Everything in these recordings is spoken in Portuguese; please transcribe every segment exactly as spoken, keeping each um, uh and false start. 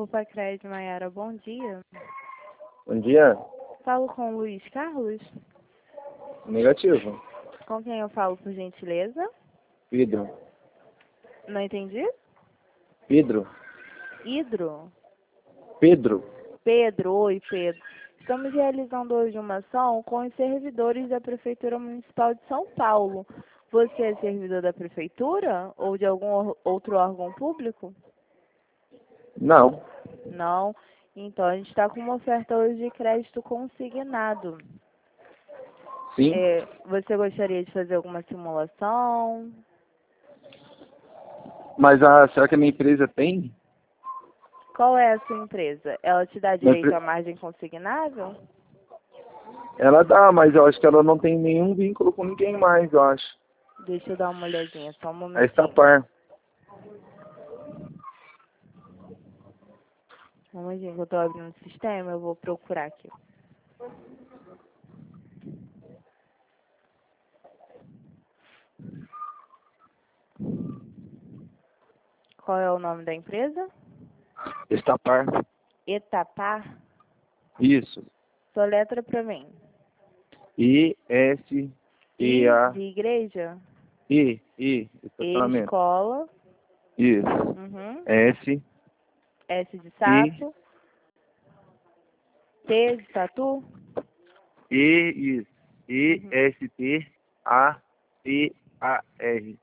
Opa, Crédito Maiara, bom dia. Bom dia. Falo com o Luiz Carlos? Negativo. Com quem eu falo, por gentileza? Pedro. Não entendi? Pedro. Hidro? Pedro. Pedro, oi Pedro. Estamos realizando hoje uma ação com os servidores da Prefeitura Municipal de São Paulo. Você é servidor da Prefeitura ou de algum or- outro órgão público? Não. Não. Então, a gente está com uma oferta hoje de crédito consignado. Sim. É, você gostaria de fazer alguma simulação? Mas a, será que a minha empresa tem? Qual é a sua empresa? Ela te dá Minha direito empre- à margem consignável? Ela dá, mas eu acho que ela não tem nenhum vínculo com ninguém mais, eu acho. Deixa eu dar uma olhadinha, só um A momentinho. Estapar. Um momentinho que eu estou abrindo o sistema, eu vou procurar aqui. Qual é o nome da empresa? Estapar. Etapar? Isso. Soletra para mim. I, S, E, I A, de igreja? I, I, estacionamento. Escola. Isso. Uhum. S, S de sapo. T de tatu. E, isso. E, Uhum. S, T, A, P, A, R.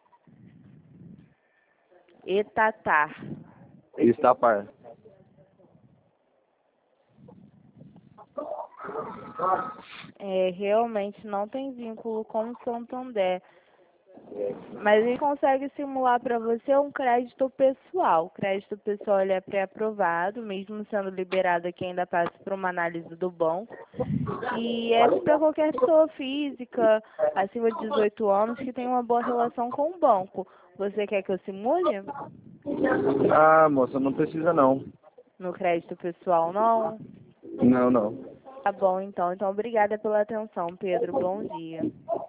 Etatar. Estapar. É, realmente não tem vínculo com o Santander. Mas ele consegue simular para você um crédito pessoal. O crédito pessoal ele é pré-aprovado, mesmo sendo liberado aqui ainda passa por uma análise do banco. E é para qualquer pessoa física, acima de dezoito anos, que tem uma boa relação com o banco. Você quer que eu simule? Ah, moça, não precisa não. No crédito pessoal, não? Não, não. Tá bom, então. Então, obrigada pela atenção, Pedro. Bom dia.